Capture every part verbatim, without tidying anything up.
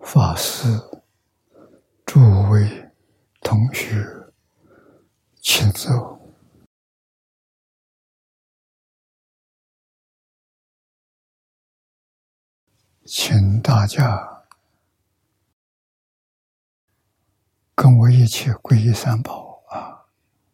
法师、诸位同学，请坐。请大家跟我一起皈依三宝啊！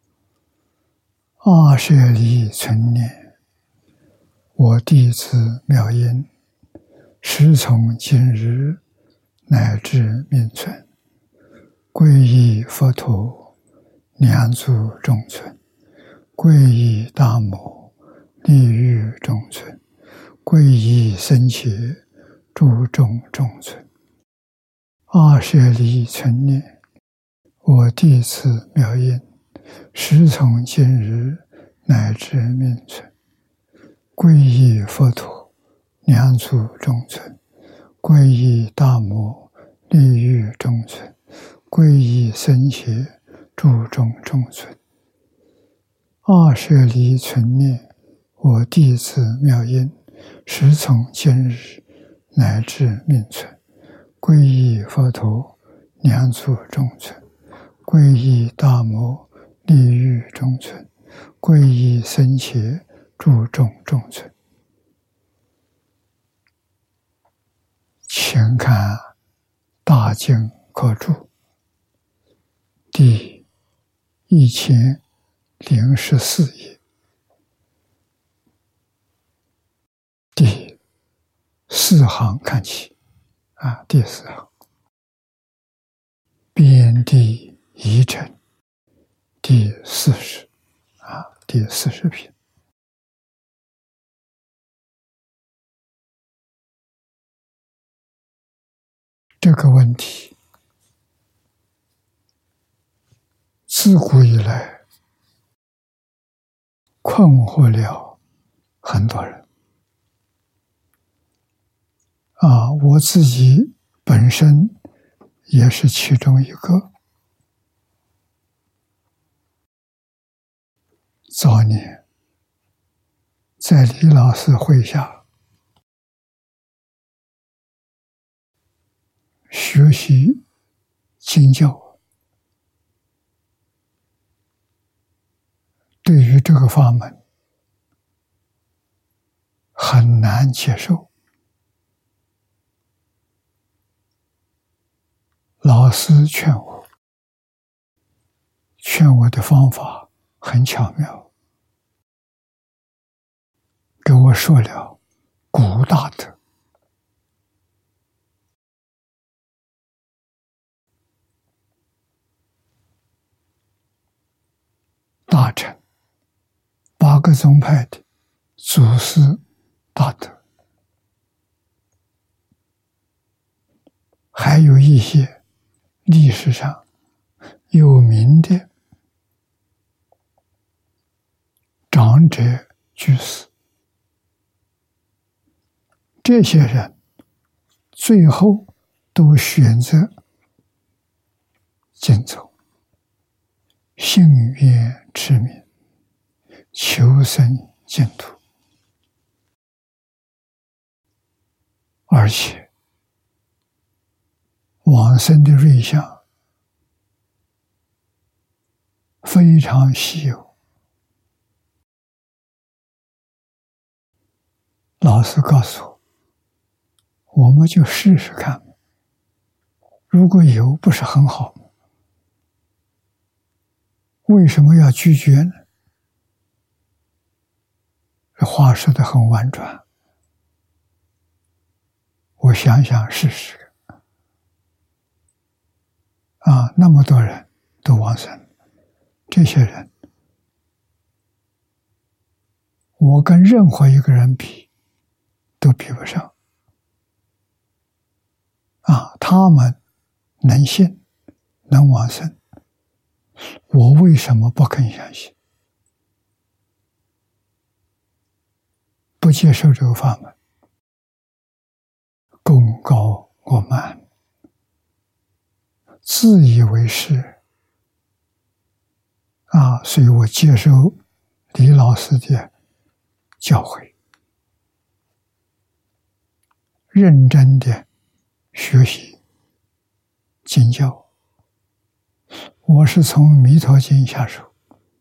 阿舍利存念，我弟子妙音，时从今日乃至命存，皈依佛陀，两足中存；皈依大摩，利欲中存；皈依僧伽，诸众中存。阿舍利存念，我弟子妙音，时从今日乃至命存，皈依佛陀，两足中存；皈依大摩，利欲中存；皈依僧伽，诸众中存。阿舍利存念，我弟子妙音，时从今日乃至命存，皈依佛陀，两足中存；皈依大摩，利欲中存；皈依僧伽，诸众中存。请看大经科注第一千零十四页，第四行看起啊，第四行边地遗尘第四十啊，第四十品。这个问题自古以来困惑了很多人啊，我自己本身也是其中一个。早年在李老师会下学习经教，对于这个法门很难接受。老师劝我，劝我的方法很巧妙，给我说了古大德，大乘八个宗派的祖师大德，还有一些历史上有名的长者居士，这些人最后都选择经走信愿持名，求生净土，而且往生的瑞相非常稀有。老师告诉我，我们就试试看，如果有不是很好吗？为什么要拒绝呢？这话说得很婉转，我想想试试啊，那么多人都往生，这些人我跟任何一个人比都比不上啊！他们能信能往生，我为什么不肯相信，不接受这个法门？功高我慢，自以为是啊！所以我接受李老师的教诲，认真的学习经教，我是从《弥陀经》下手。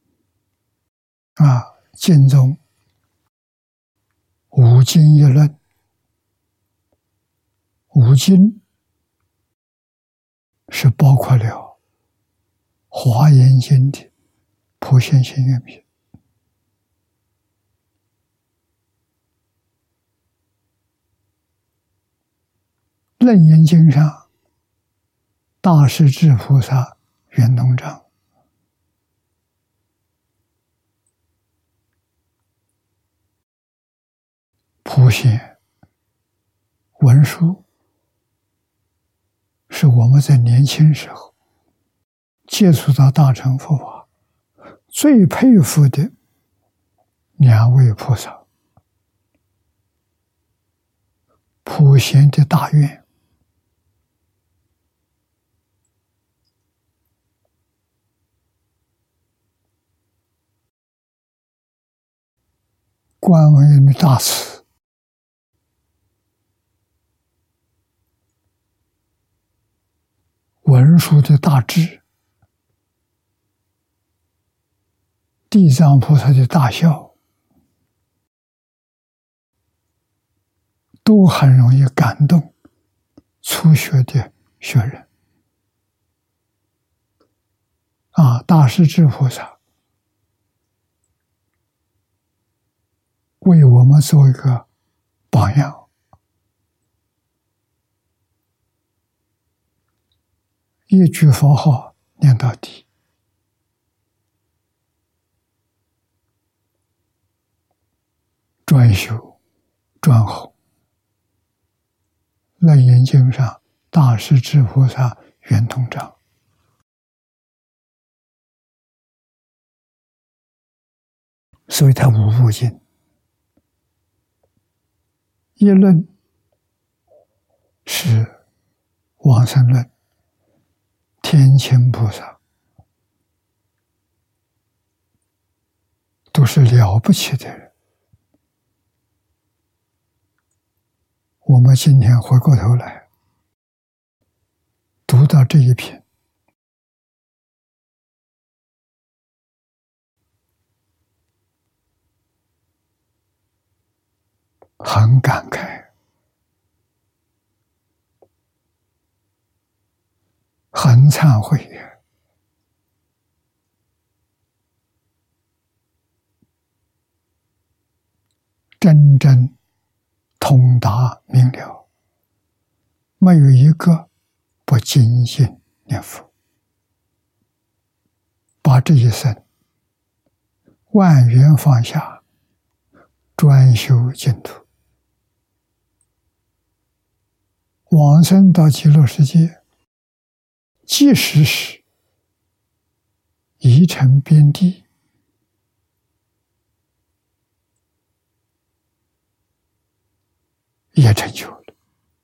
啊，经中五经一论，五经是包括了《华严经》的普贤行愿品，《楞严经》上大势至菩萨圆通章，普贤文殊是我们在年轻时候接触到大乘佛法最佩服的两位菩萨。普贤的大愿，观文人的大慈，文殊的大智，地藏菩萨的大孝，都很容易感动初学的学人。啊，大势至菩萨为我们做一个榜样，一句佛号念到底，专修专弘。楞严经上大势至菩萨圆通章，所以它五部经。一论是往生论，天亲菩萨都是了不起的人。我们今天回过头来读到这一篇，很感慨，很忏悔呀！真正通达明了，没有一个不精进念佛，把这一生万缘放下，专修净土，往生到极乐世界，即使是一尘边地，也成就了。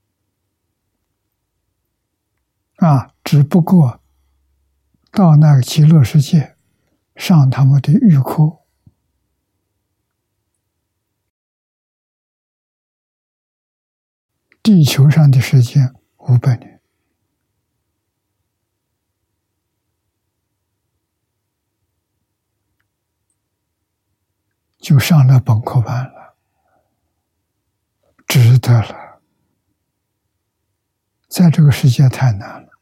啊，只不过到那个极乐世界上他们的预科，地球上的时间五百年，就上了本科班了，值得了。在这个世界太难了，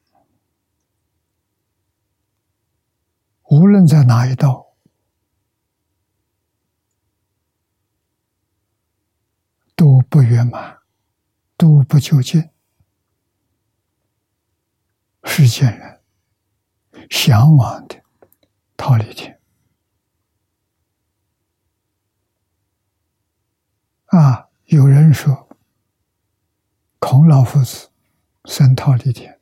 无论在哪一道，都不圆满，都不究竟。世间人向往的忉利天啊，有人说孔老夫子生忉利天，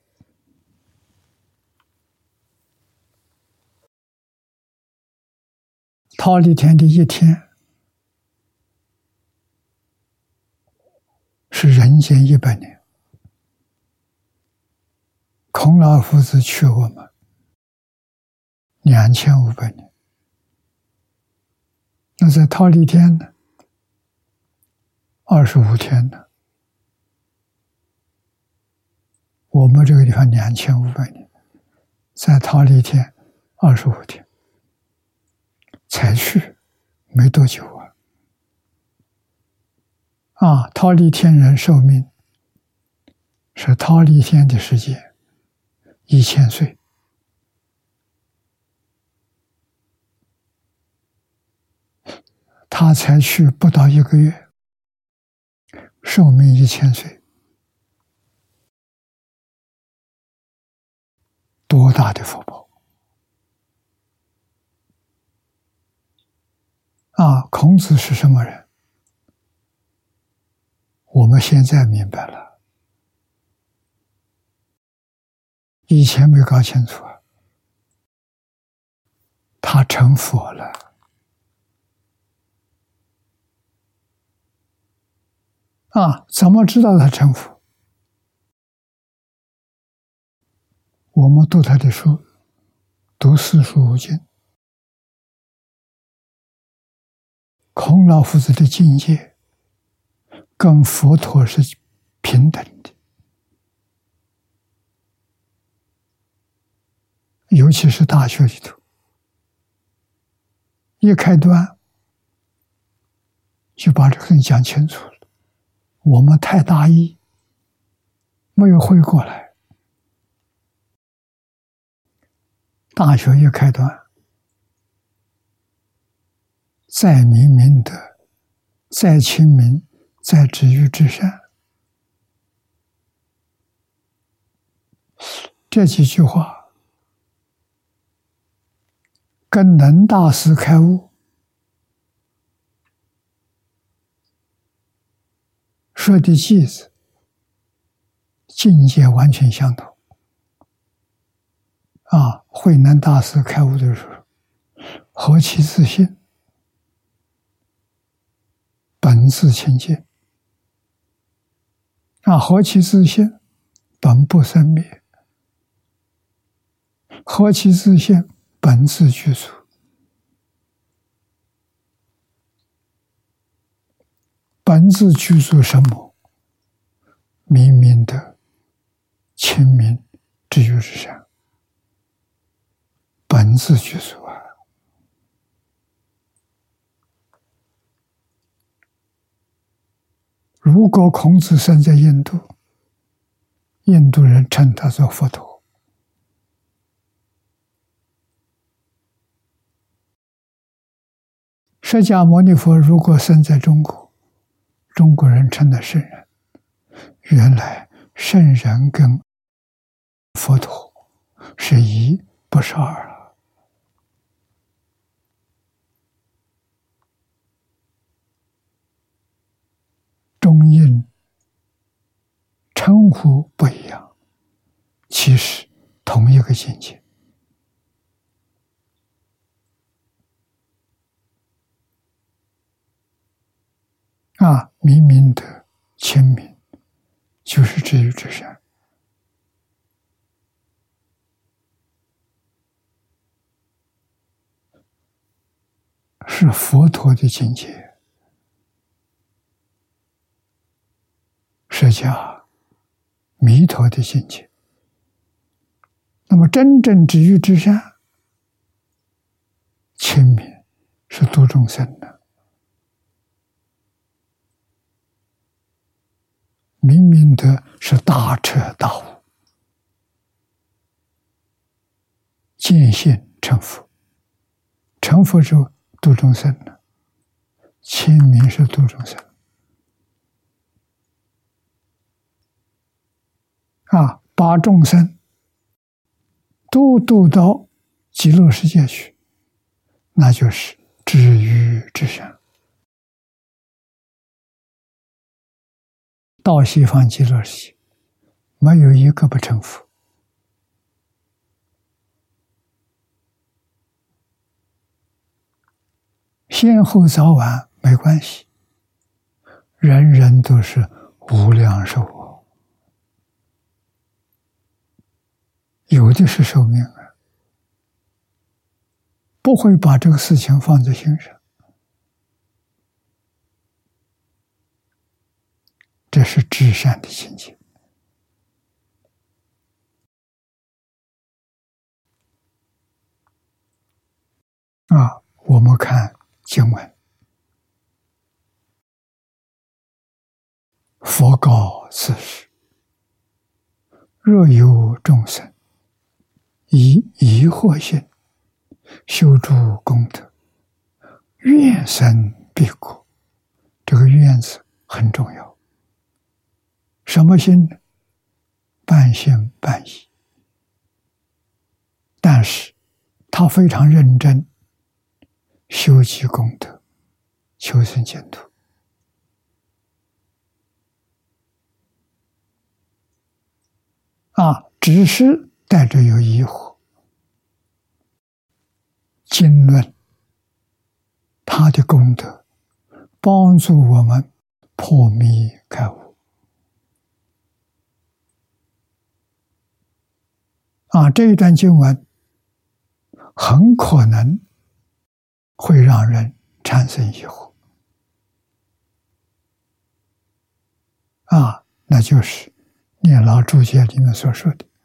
忉利天的一天是人间一百年，孔老夫子去我们两千五百年，那在忉利天呢，二十五天呢， 我们这个地方两千五百年，在忉利天二十五天才去，没多久啊！啊，忉利天人寿命是忉利天的时间一千岁，他才去不到一个月，寿命一千岁，多大的福报啊！孔子是什么人？我们现在明白了，以前没搞清楚啊。他成佛了啊！怎么知道他成佛？我们读他的书，读四书五经，孔老夫子的境界跟佛陀是平等的，尤其是大学里头，一开端就把这个讲清楚了。我们太大意，没有回过来。大学一开端，在明明德，在亲民，在止于至善，这几句话跟能大师开悟说的句子境界完全相同啊！慧能大师开悟的时候，何其自信，本自清净啊！何其自信，本不生灭，何其自信，本自具足。本自具足什么？明明德，亲民，止于至善。本自具足啊！如果孔子生在印度，印度人称他做佛陀；释迦牟尼佛如果生在中国，中国人称他圣人。原来圣人跟佛陀是一，不是二了。中印称呼不一样，其实同一个境界啊！明明德，亲民，就是止于至善。是佛陀的境界，释迦弥陀的境界。那么真正止于至善，亲民是度众生的，明明德是大彻大悟，见性成佛，成佛之后度众生的，亲民是度众生啊，把众生都度到极乐世界去，那就是止于至善。到西方极乐世界，没有一个不成佛。先后早晚没关系，人人都是无量寿啊，有的是寿命啊，不会把这个事情放在心上。这是至善的境界啊，我们看经文，佛告此时：若有众生以疑惑心修诸功德，愿生彼国。这个愿字很重要。什么心呢？半信半疑，但是他非常认真修积功德，求生净土。啊，只是带着有疑惑。经论他的功德帮助我们破迷开悟。啊，这一段经文很可能会让人产生疑惑。啊，那就是念老注解里面所说的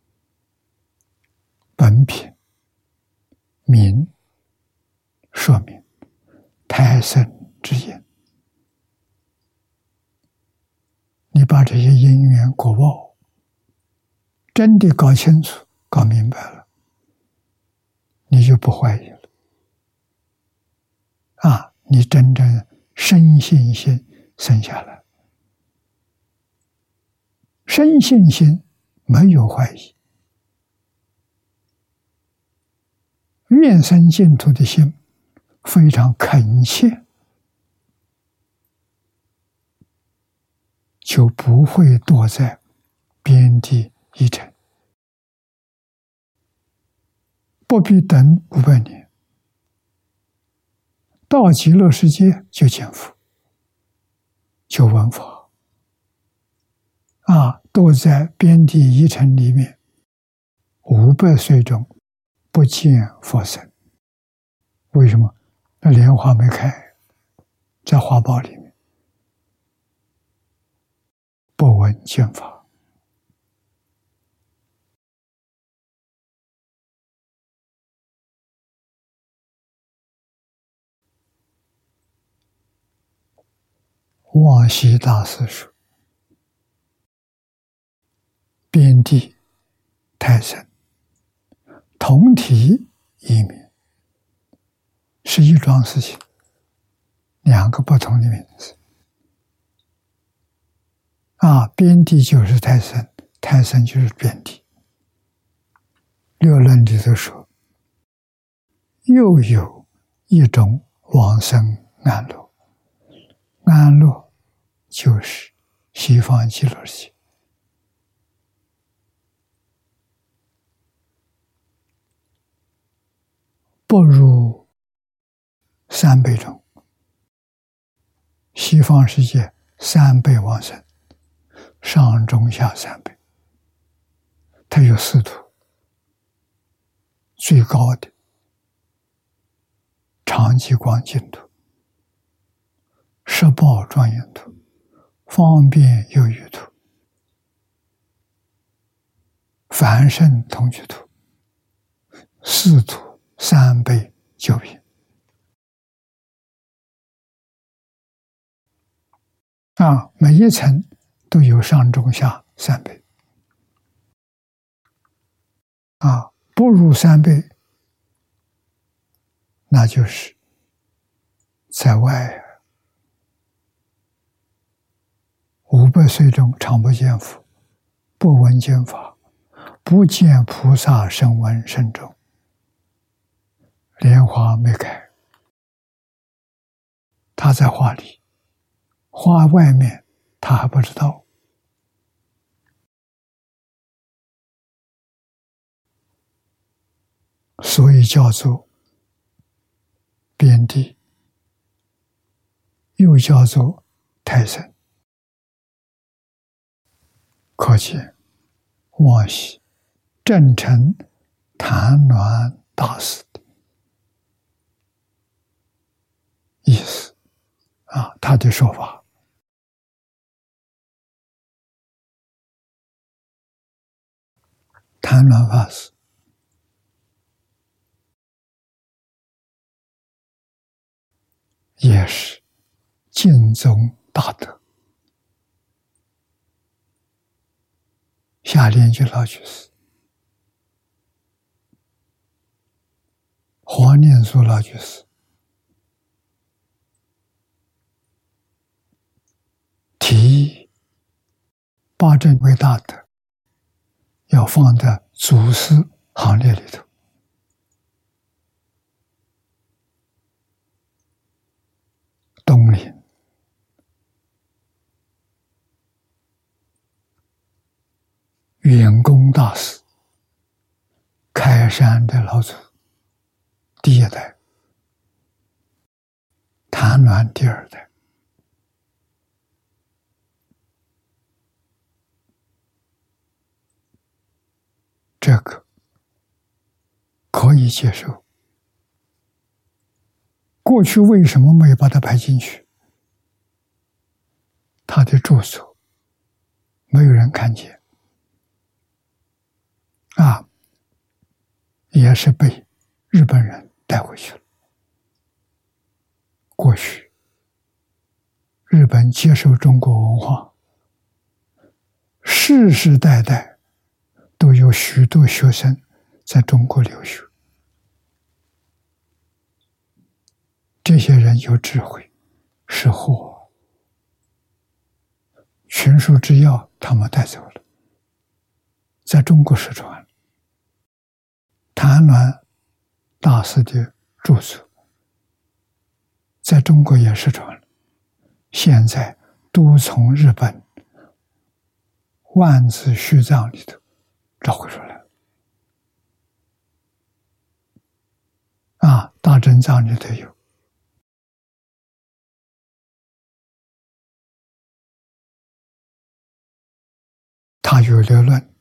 本品明说明胎生之因。你把这些因缘果报真的搞清楚搞明白了，你就不怀疑了。啊，你真正生信心生下来，生信心没有怀疑，愿生净土的心非常恳切，就不会躲在边地一尘，不必等五百年，到极乐世界就见佛，就闻法。啊，躲在边地一尘里面，五百岁中不见佛身。为什么？那莲花没开，在花苞里面，不闻见法。望西大师说：边地胎生同体异名，是一桩事情，两个不同的名字。啊，边地就是胎生，胎生就是边地。六论里头说，又有一种往生安乐，安乐就是西方极乐世界。不入三辈中，西方世界三辈往生，上中下三辈，它有四土，最高的长吉光净土、十报庄严土、方便有余土、凡圣同居土，四土三倍九品。啊，每一层都有上中下三倍。啊，不入三倍，那就是在外五百岁中常不见佛，不闻经法，不见菩萨声闻圣众，莲花没开，他在花里，花外面他还不知道。所以叫做边地，又叫做胎生。可见往昔正诚谭鸾大师的意思啊，他的说法。谭鸾法师也是尽宗大德。下莲居老居士、黄念祖老居士提议八正为大德要放在祖师行列里头。东林、圆公大师、开山的老祖第一代、谭鸾第二代，这个可以接受。过去为什么没有把它排进去？他的著作没有人看见啊，也是被日本人带回去了。过去日本接受中国文化，世世代代都有许多学生在中国留学。这些人有智慧，识货，群书之要他们带走了，在中国失传了。谭鸾大师的著作在中国也失传了，现在都从日本万字序藏里头找回出来了。啊，大正藏里头有，他有略论，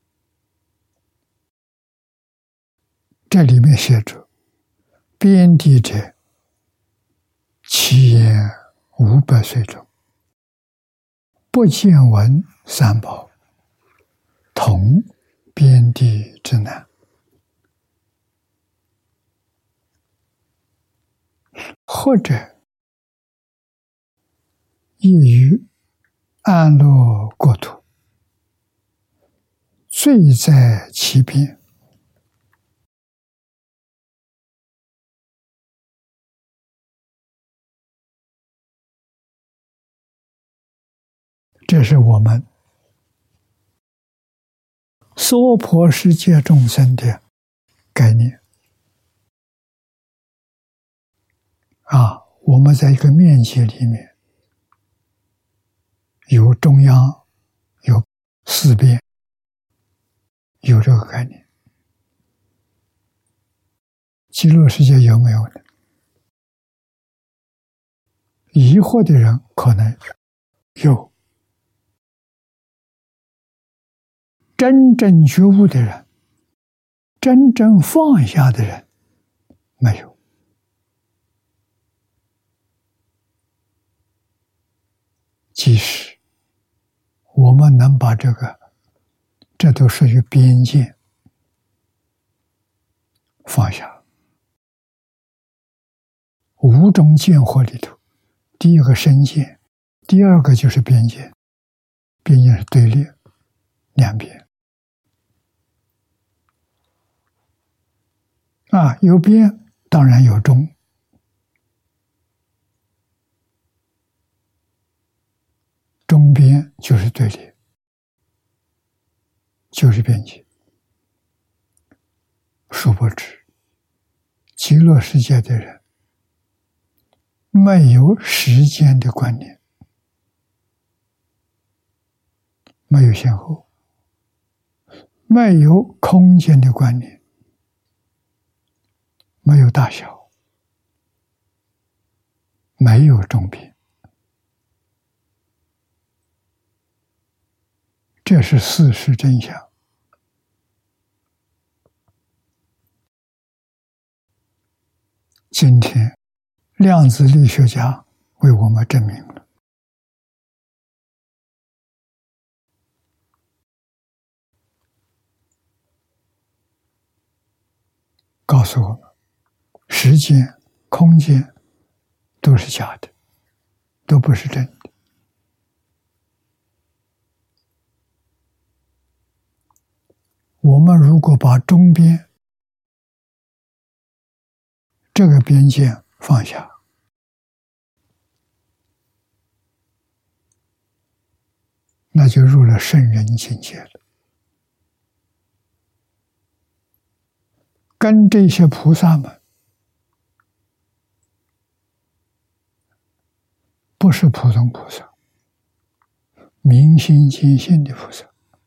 这里面写着：边地者，其言五百岁中，不见闻三宝，同边地之难。或者业于安乐国土，罪在其边。这是我们娑婆世界众生的概念啊！我们在一个面积里面，有中央，有四边，有这个概念。极乐世界有没有呢？疑惑的人可能有，真正觉悟的人，真正放下的人没有。即使我们能把这个，这都属于边界放下。五种见惑里头，第一个身见，第二个就是边界，边界是对立两边啊，有边当然有中，中边就是对立，就是边界。殊不知，极乐世界的人没有时间的观念，没有先后，没有空间的观念，没有大小，没有中边。这是事实真相。今天量子力学家为我们证明了，告诉我们时间空间都是假的，都不是真的。我们如果把中边这个边界放下，那就入了圣人境界了，跟这些菩萨们不是普通菩萨，明心见性的菩萨。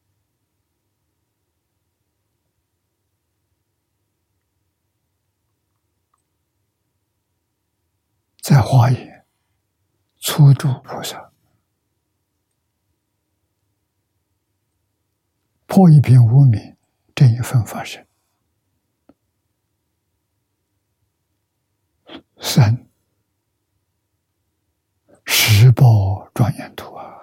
在华严初住菩萨，破一品无明，正一分法身。三十宝庄严图啊！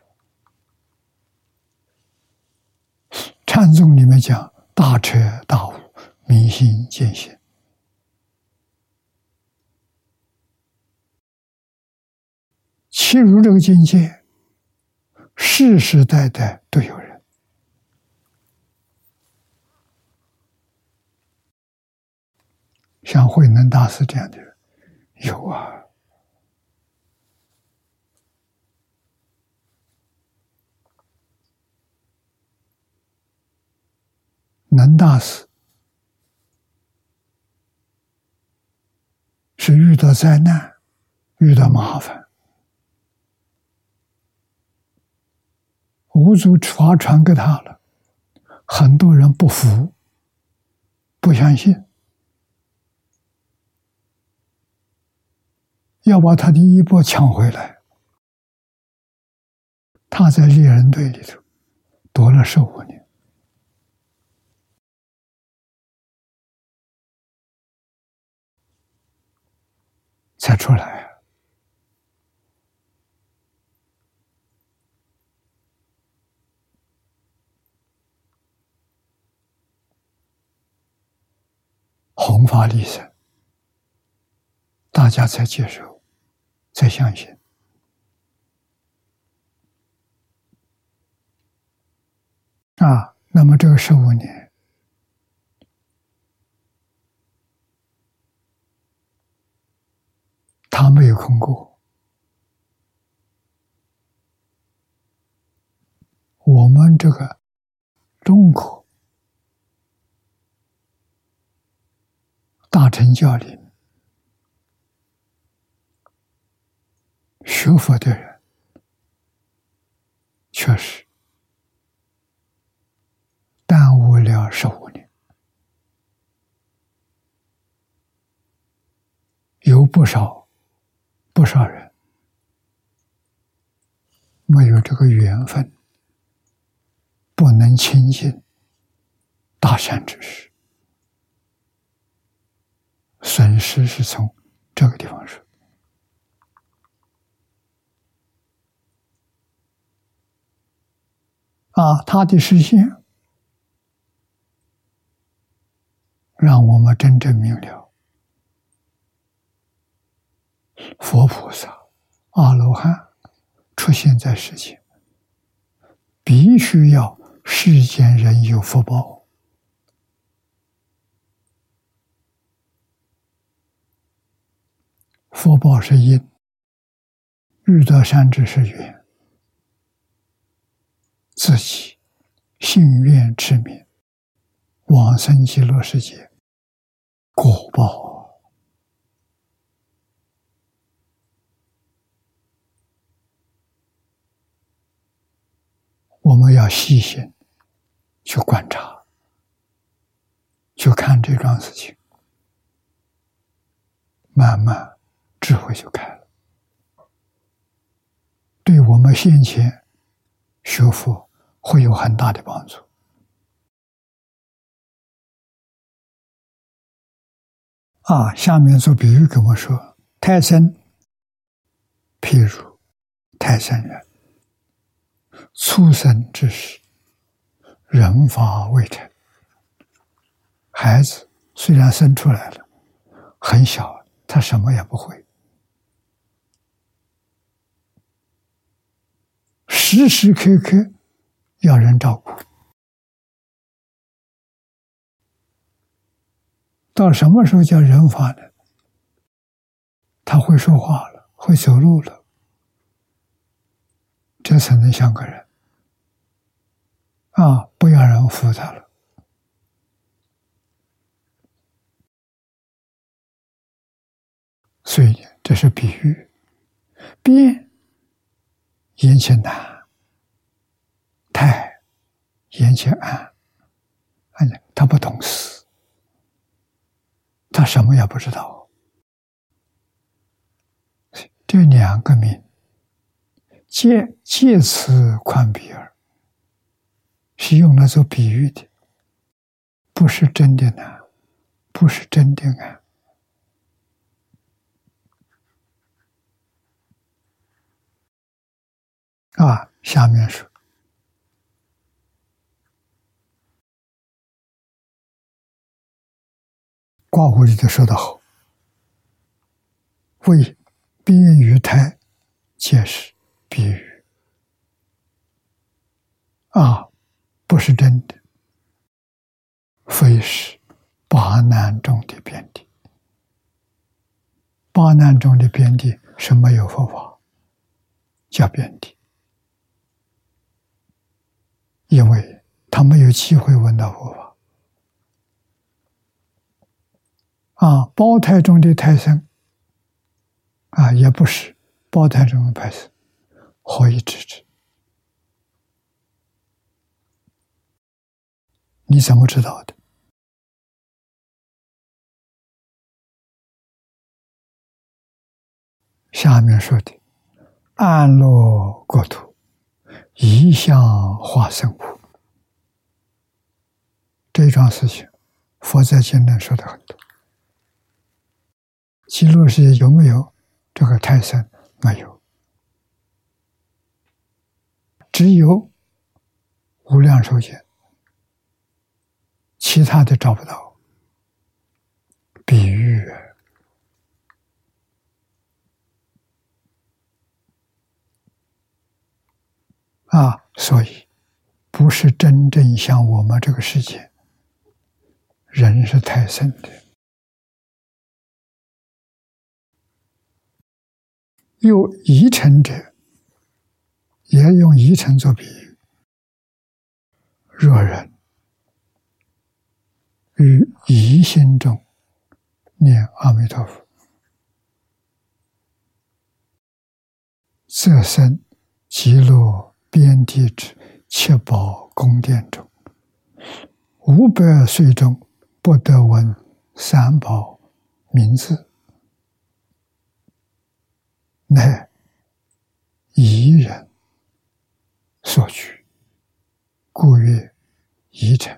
禅宗里面讲大彻大悟，明心见性。其如这个境界，世世代代都有人。像慧能大师这样的人有啊。能大师是遇到灾难，遇到麻烦，五祖法传给他了，很多人不服，不相信，要把他的衣钵抢回来。他在猎人队里头夺了十五年，才出来啊。弘法利生，大家才接受，才相信。啊，那么这个十五年，他没有空过。我们这个中国大乘教里面学佛的人，确实耽误了十五年，有不少不少人没有这个缘分，不能亲近大善知识。损失是从这个地方说。啊，他的实现让我们真正明了，佛菩萨、阿罗汉出现在世间，必须要世间人有福报。福报是因，遇到善知识缘，自己信愿持名，往生极乐世界，果报。我们要细心去观察，去看这桩事情，慢慢智慧就开了，对我们先前学佛会有很大的帮助。啊，下面做比喻跟我说，胎生譬如胎生人，出生之时，人法未成。孩子虽然生出来了，很小，他什么也不会， 时时刻刻要人照顾。到什么时候叫人法呢？他会说话了，会走路了，这才能像个人啊！不要人扶他了。所以这是比喻。变眼前难，太眼前暗。他不懂事，他什么也不知道。这两个名借借此宽比耳，是用来做比喻的，不是真的难，不是真的暗。啊，下面说卦弧里头说得好，为边与胎皆是比喻。啊，不是真的，非是八难中的边地。八难中的边地是没有佛法，叫边地，因为他没有机会闻到佛法。啊，胞胎中的胎生，啊，也不是胞胎中的胎生，何以知之？你怎么知道的？下面说的安乐国土，一向化生物，这桩事情佛在经论说的很多。极乐世界有没有这个胎生？没有，只有无量寿经，其他的找不到。比喻啊，所以不是真正像我们这个世界，人是胎生的。有疑尘者，也用疑尘做比喻。若人于疑心中念阿弥陀佛，则生极乐边地之七宝宫殿中，五百岁中不得闻三宝名字，乃疑人所取，故曰疑尘。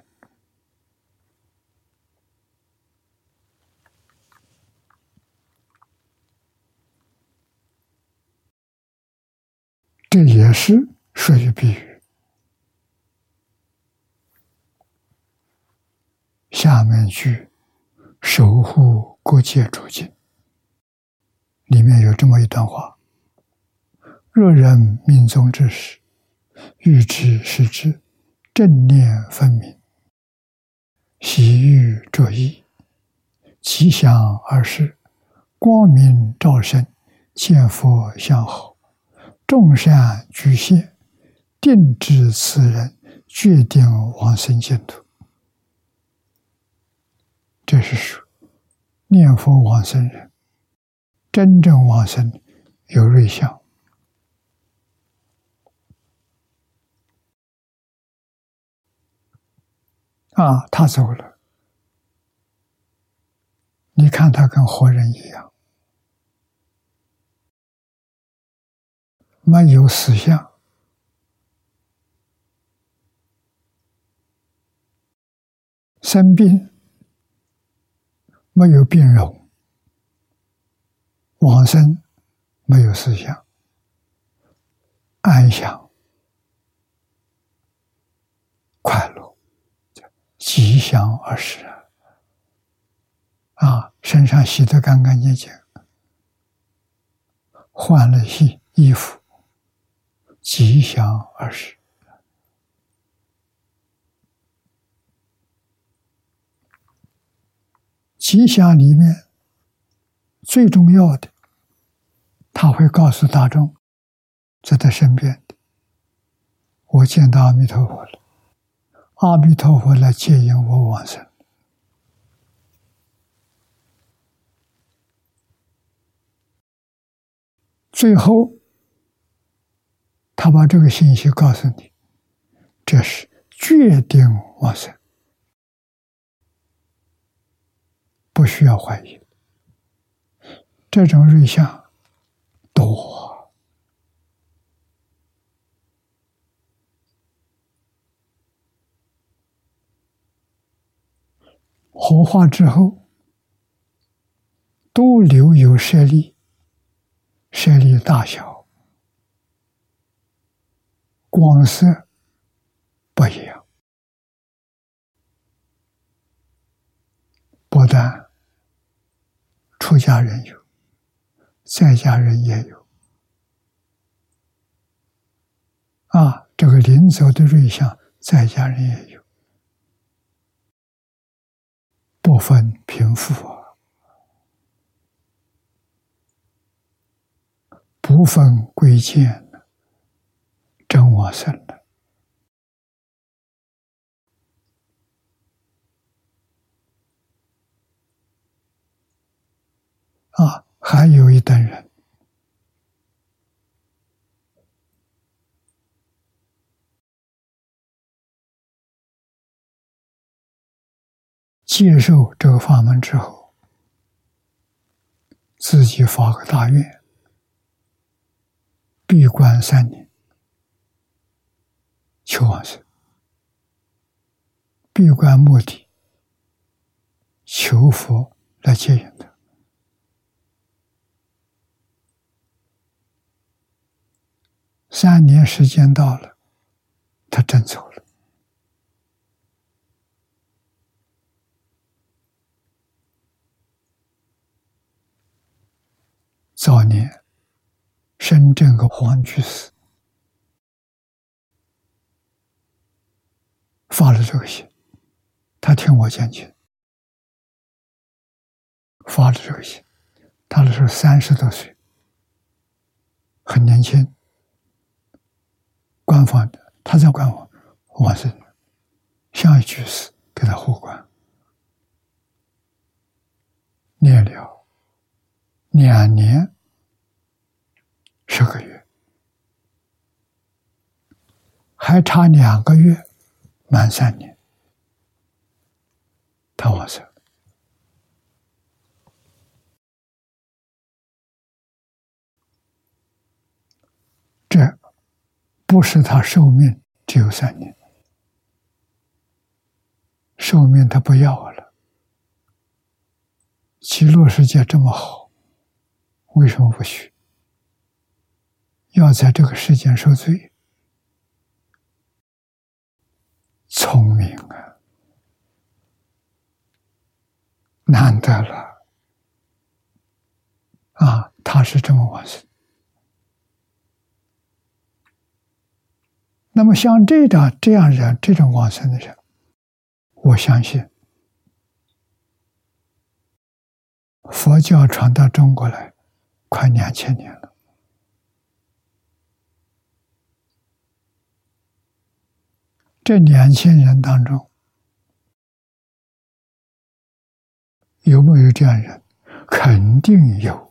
这也是属于比喻。下面句守护国界诸境里面有这么一段话：若人命中之时，欲知是之，正念分明，喜欲着意，吉祥而事，光明照身，见佛相好，众善具现，定知此人决定往生净土。这是说念佛往生人真正往生有瑞相。啊，他走了，你看他跟活人一样，没有死相，生病没有病容，往生没有思想，安详快乐，吉祥而逝啊！啊，身上洗得干干净净，换了衣衣服， 吉祥二十。吉祥里面最重要的，他会告诉大众，在他身边的，我见到阿弥陀佛了，阿弥陀佛来接引我往生。最后他把这个信息告诉你，这是决定往生，不需要怀疑。这种瑞相多，火化之后都留有舍利，舍利大小、光色不一样，不但出家人有，在家人也有。啊，这个临走的瑞相，在家人也有，不分贫富啊，不分贵贱，真往生了。啊，还有一等人，接受这个法门之后，自己发个大愿，闭关三年，求往生。闭关目的，求佛来接引他。三年时间到了，他真走了。早年深圳个黄居士发了这个心，他听我讲经，发了这个心，他那时候三十多岁，很年轻。官方的，他在官方往生，向一居士给他护关，念了两年十个月，还差两个月满三年，他往生。这不是他寿命只有三年，寿命他不要了。极乐世界这么好，为什么不许？要在这个世间受罪，聪明啊，难得了啊！他是这么往生。那么像这种这样人，这种往生的人，我相信佛教传到中国来快两千年了，这两千人当中有没有这样人？肯定有。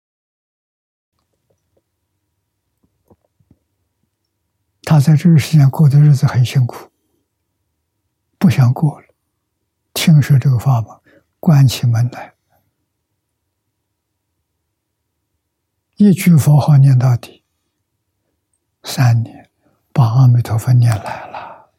他在这个世界过的日子很辛苦，不想过了，听说这个法门，关起门来，一句佛号念到底，三年把阿弥陀佛念来了，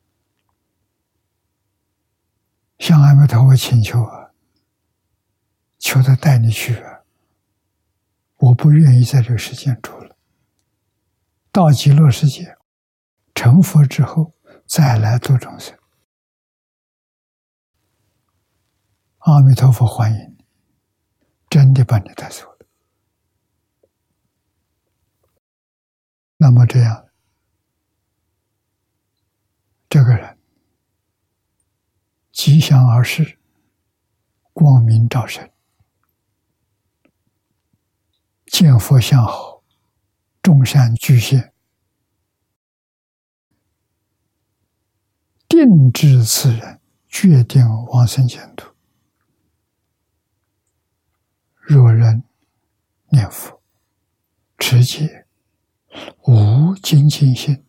向阿弥陀佛请求啊，求他带你去啊，我不愿意在这个世界住了，到极乐世界成佛之后再来度众生。阿弥陀佛欢迎你，真的把你带走了。 那么这样，这个人吉祥而逝，光明照身，见佛相好，众善具现，定知此人决定往生净土。若人念佛持戒，无精进心，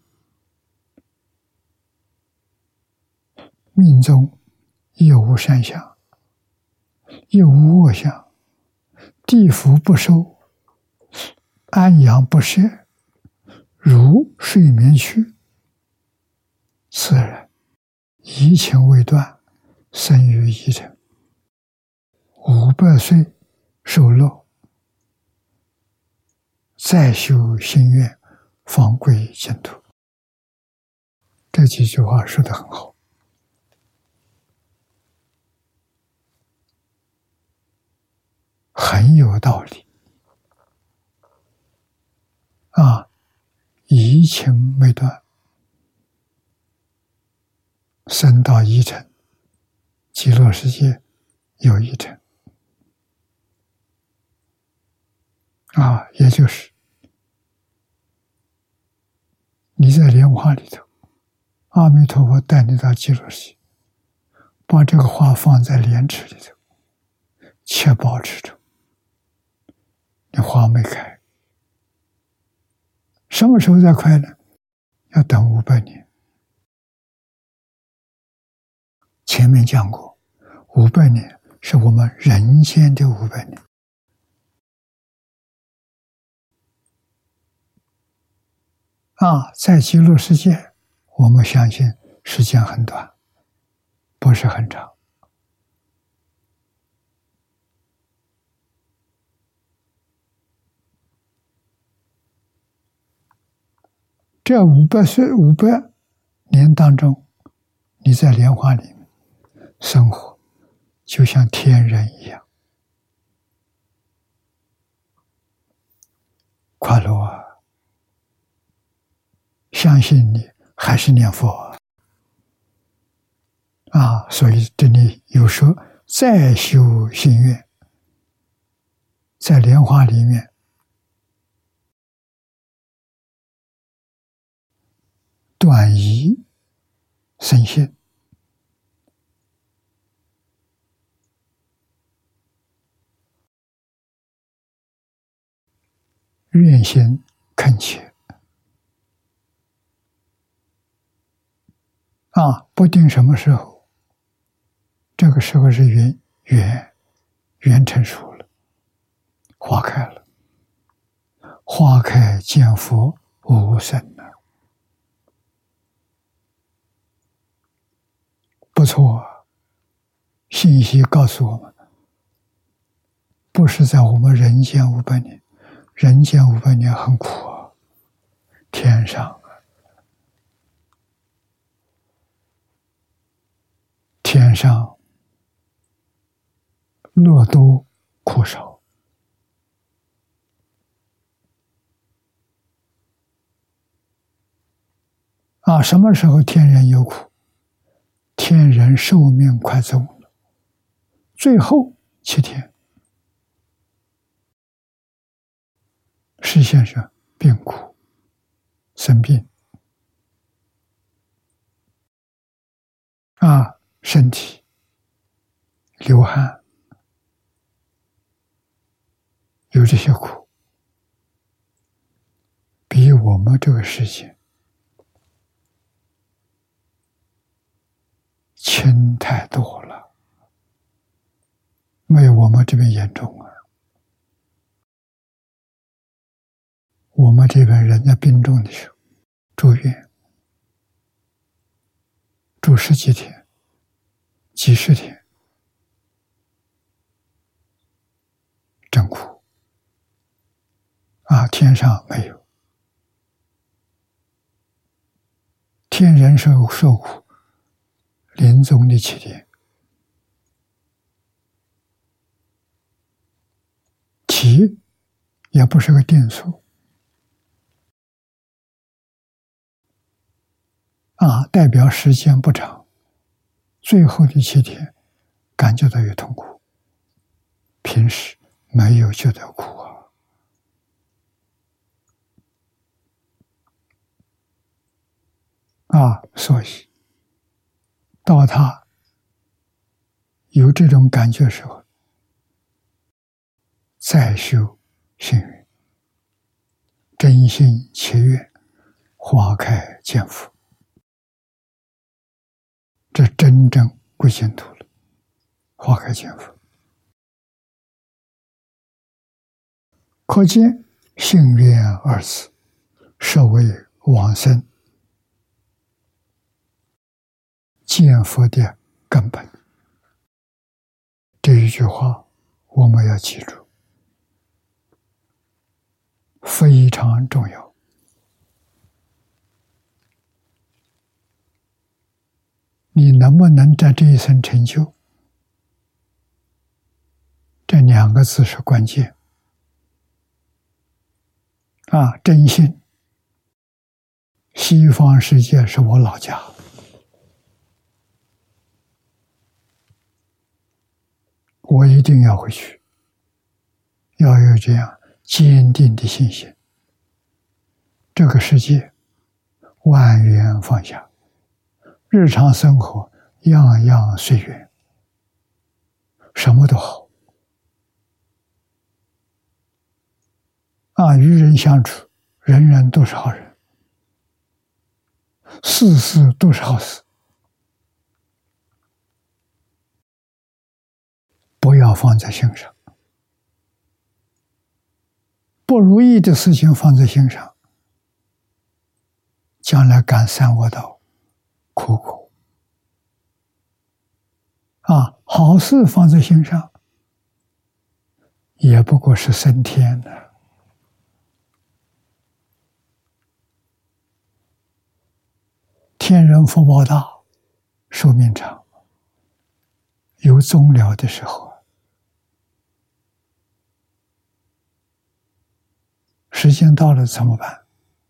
命中亦无善相，亦无恶相，地府不收，安养不舍，如睡眠去，此人疑情未断，生于一尘，五百岁受乐，再修心愿，方归净土。这几句话说得很好，很有道理啊！疑情未断，生到一尘，极乐世界有一尘啊，也就是你在莲花里头，阿弥陀佛带你到极乐世界，把这个花放在莲池里头，切保持住，你花没开，什么时候才快乐？要等五百年。前面讲过，五百年是我们人间的五百年啊，在极乐世界，我们相信时间很短，不是很长。这五百岁、五百年当中，你在莲花里面生活，就像天人一样，快乐啊！相信你还是念佛啊！所以这里有说再修心愿，在莲花里面断疑生信，愿心恳切啊！不定什么时候，这个时候是缘缘缘成熟了，花开了，花开见佛无生了，不错，信息告诉我们，不是在我们人间五百年，人间五百年很苦啊，天上天上乐多苦少啊！什么时候天人有苦？天人寿命快走了，最后七天，实现是病苦、生病啊，身体流汗，有这些苦，比我们这个世界轻太多了，没有我们这边严重啊。我们这边人在病重的时候住院，住十几天、几十天，真苦啊！天上没有，天人受受苦，临终的七天，体也不是个定数， 那代表时间不长，最后的七天感觉到有痛苦，平时没有觉得苦啊。啊，所以到他有这种感觉的时候，再修幸运，真心切愿，花开见佛，这真正归净土了，花开见佛。可见幸愿二字是为往生见佛的根本。这一句话我们要记住，非常重要。你能不能在这一生成就，这两个字是关键啊！真心，西方世界是我老家，我一定要回去，要有这样坚定的信心。这个世界万缘放下，日常生活样样随缘，什么都好啊！与人相处，人人都是好人，事事都是好事，不要放在心上。不如意的事情放在心上，将来感三恶道苦苦啊！好事放在心上，也不过是升天的。天人福报大，寿命长，有终了的时候，时间到了怎么办？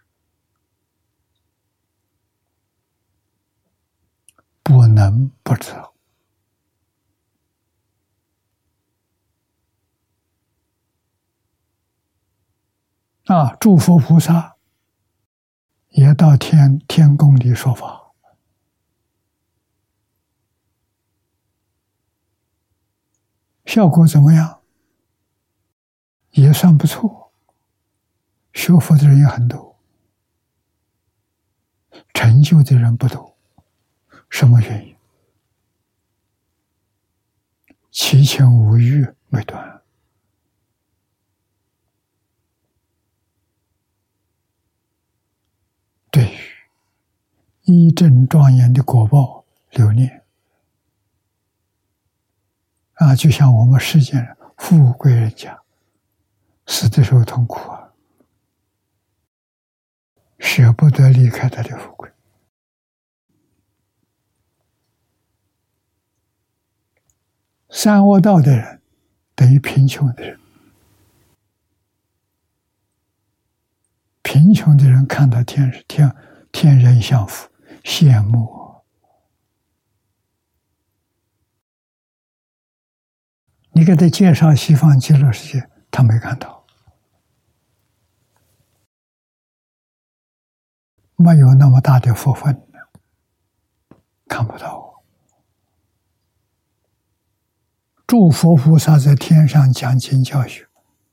不能不知道啊！诸佛菩萨也到天天宫里说法，效果怎么样？也算不错，学佛的人也很多，成就的人不多。什么原因？七情五欲没断，对于一正庄严的果报留念啊，就像我们世间人富贵人家死的时候痛苦啊，舍不得离开他的富贵。三恶道的人等于贫穷的人，贫穷的人看到天天天人相符，羡慕。你给他介绍西方极乐世界，他没看到，没有那么大的福分，看不到。诸佛菩萨在天上讲经教学，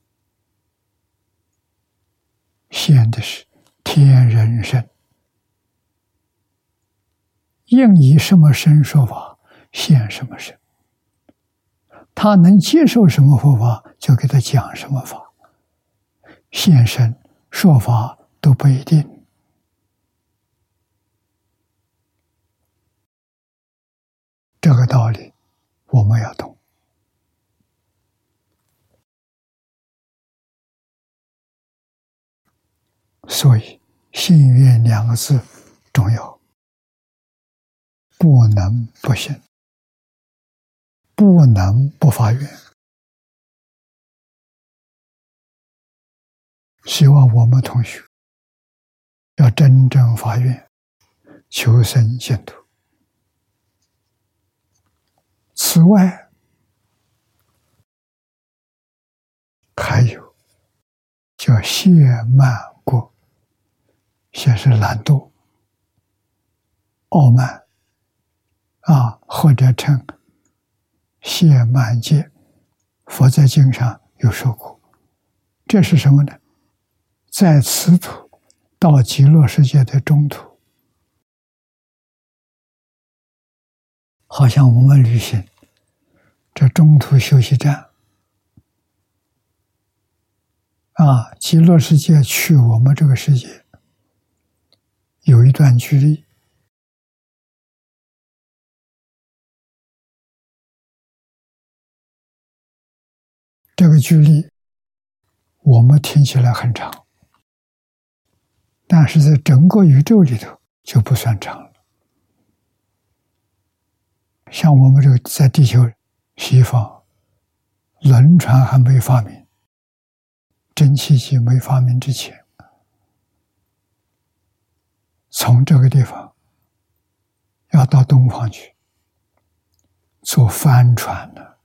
现的是天人身，应以什么身说法，现什么身。他能接受什么佛法，就给他讲什么法，现身说法都不一定。这个道理我们要懂。所以信愿两个字重要，不能不信，不能不发愿。希望我们同学要真正发愿， 求生净土。此外，还有叫懈慢过，些是懒惰、傲慢啊，或者称懈慢戒。佛在经上有说过，这是什么呢？在此土到极乐世界的中途，好像我们旅行，这中途休息站啊，极乐世界去我们这个世界有一段距离，这个距离我们听起来很长，但是在整个宇宙里头就不算长了。像我们这个在地球西方，轮船还没发明，蒸汽机没发明之前，从这个地方要到东方去坐帆船了，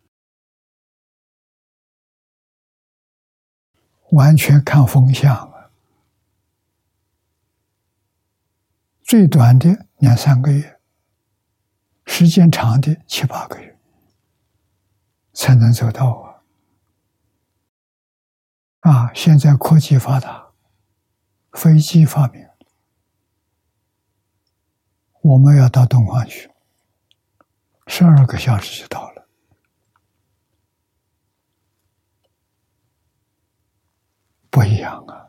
完全看风向了，最短的两三个月，时间长的七八个月才能走到啊！啊，现在科技发达，飞机发明，我们要到东方去，十二个小时就到了。不一样啊！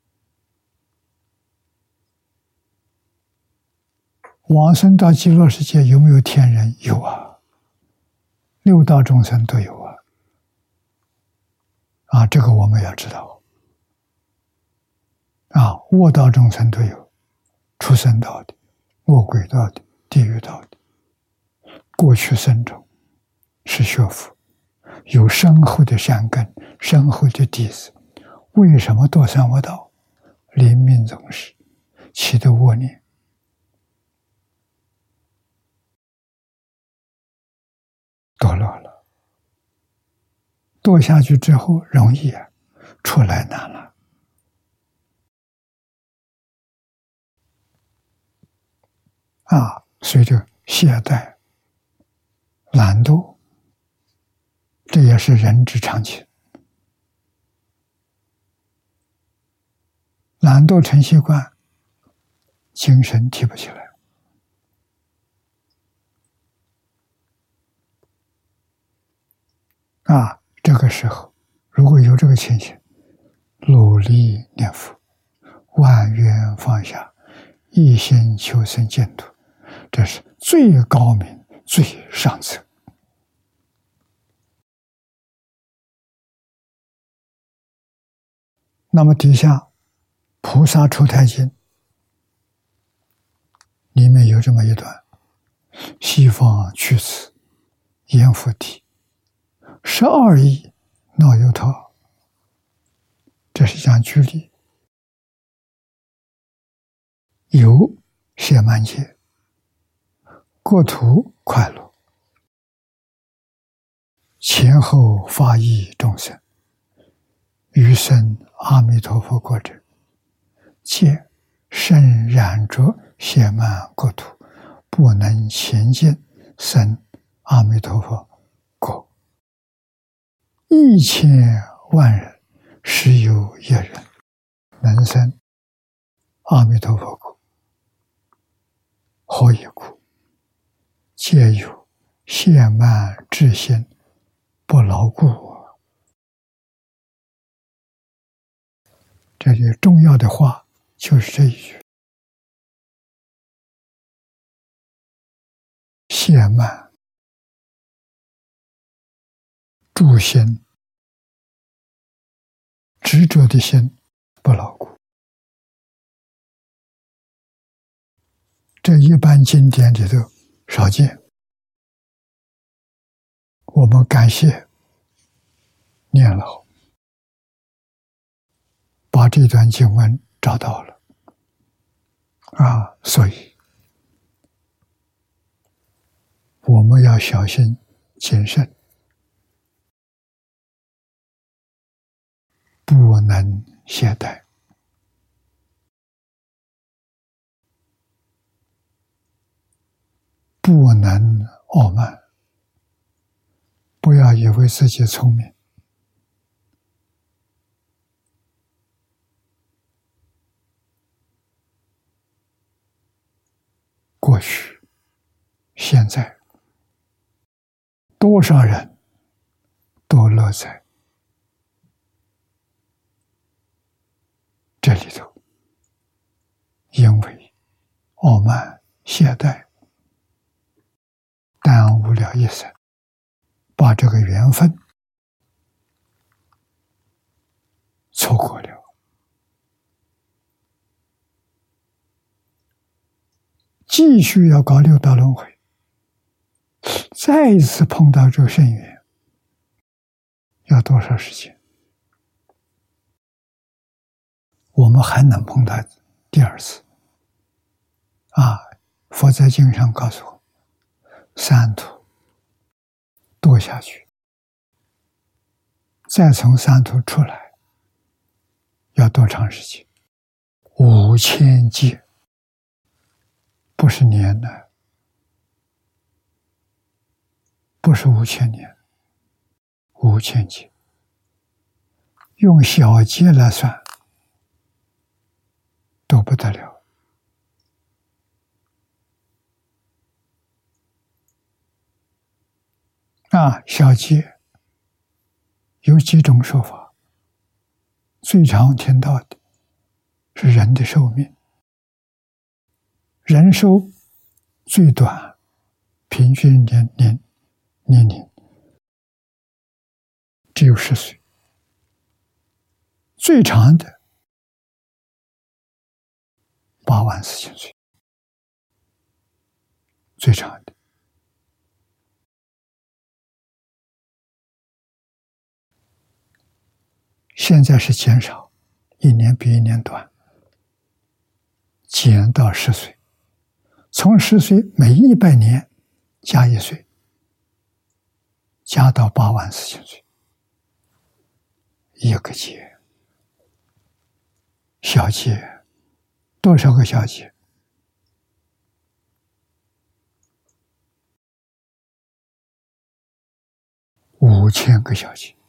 往生到极乐世界有没有天人？有啊，六道众生都有啊。啊，这个我们要知道。啊，卧道众生都有，畜生道的、恶鬼道的、地狱道的。过去生中是学佛，有深厚的善根、深厚的弟子，为什么堕三恶道？临命终时，起的恶念。堕落了，堕下去之后容易啊，出来难了。啊，所以就懈怠、懒惰，这也是人之常情。懒惰成习惯，精神提不起来。啊，这个时候如果有这个情形，努力念佛，万缘放下，一心求生净土，这是最高明、最上策。那么底下《菩萨出胎经》里面有这么一段：西方去此，阎浮提，十二亿那由他。这是讲距离，有懈慢戒，国土快乐，前后发意众生，余生阿弥陀佛国者，皆甚染着懈慢国土，不能前进生阿弥陀佛国。一千万人，实有一人能生阿弥陀佛国。何以故？皆有懈慢之心，不牢固。这里重要的话就是这一句：懈慢住心，执着的心不牢固。这一般经典里头少见。我们感谢念老把这段经文找到了啊，所以我们要小心谨慎，不能懈怠，不能傲慢，不要以为自己聪明。过去、现在，多少人都乐在这里头，因为傲慢、懈怠，耽误了一生，把这个缘分错过了。继续要搞六道轮回，再一次碰到这个深渊，要多少时间？我们还能碰到第二次啊！佛在经上告诉我，三途堕下去，再从三途出来，要多长时间？五千劫，不是年的，不是五千年，五千劫，用小劫来算，都不得了。啊，小劫有几种说法，最常听到的是人的寿命，人寿最短，平均年年年龄只有十岁，最长的八万四千岁，最长的。现在是减少，一年比一年短，减到十岁，从十岁每一百年加一岁，加到八万四千岁，一个劫，小劫，多少个小劫？五千个小劫，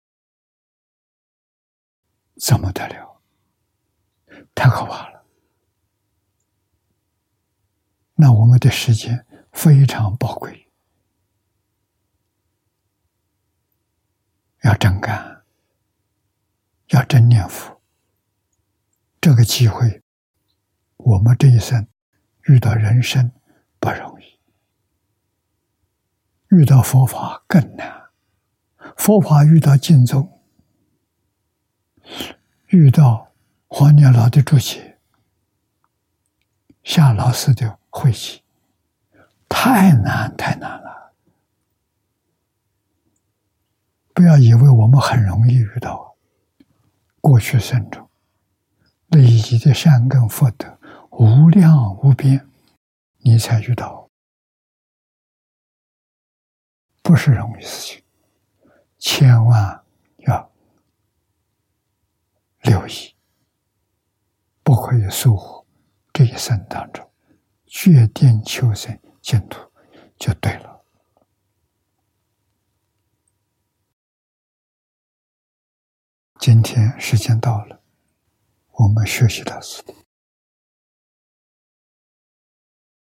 怎么得了？太可怕了！那我们的时间非常宝贵，要真干，要真念佛。这个机会，我们这一生遇到人生不容易，遇到佛法更难。佛法遇到净宗，遇到黄年老的注解，夏老师的会集，太难太难了。不要以为我们很容易遇到，过去生中累积的善根福德无量无边，你才遇到，不是容易事情，千万要留意，不可以疏忽。这一生当中决定求生净土就对了。今天时间到了，我们学习到此地。